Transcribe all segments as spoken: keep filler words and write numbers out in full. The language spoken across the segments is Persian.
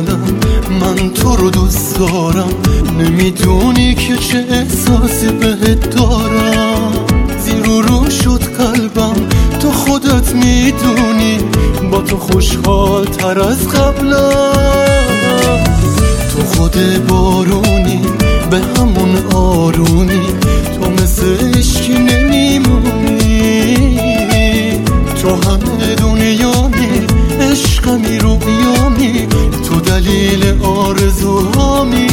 حالم، من تو رو دوست دارم. نمیدونی که چه احساسی بهت دارم. زیر و رو شد قلبم، تو خودت میدونی. با تو خوشحال تر از قبلم. تو خود بارونی، به همون آرونی. تو مثل عشقی نمیمونی. تو همه دنیامی، عشقمی رویامی. تو دلیل آرزوهامی.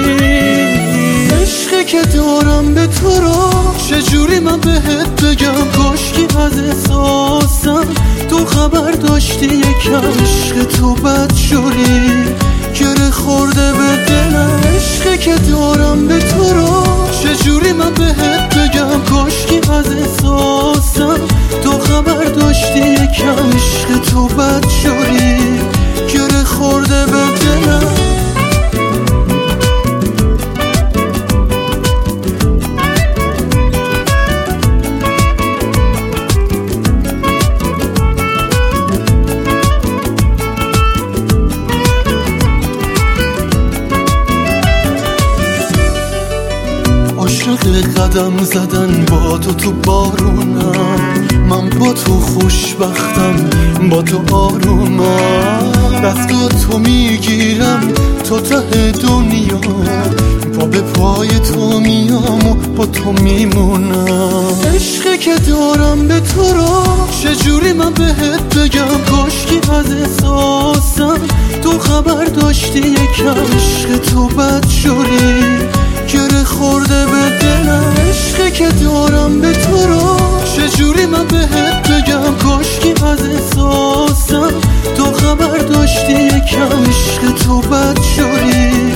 عشقی که دارم به تو رو چجوری من بهت بگم؟ کاشکی از احساسم تو خبر داشتی یکم. عشق تو بدجوری گره خورده به دلم. عشقی که دارم به تو رو چجوری من بهت بگم؟ کاشکی از احساسم تو خبر داشتی یکم. عشق تو بدجوری گره خورده به دلم. عاشق قدم زدن با تو تو بارونم. من با تو خوشبختم، با تو آرومم. دستگاه تو میگیرم تو ته دنیا. پا به پای تو میام و با تو میمونم. عشقی که دارم به تو رو چجوری من بهت بگم؟ کاشکی از احساسم تو خبر داشتی یکم. عشق تو بدجوری گره خورده به دلم. عشقی که دارم به تو رو چجوری من بهت بگم؟ کاشکی از احساسم تو خبر داشتی یکم. عشق تو بدجوری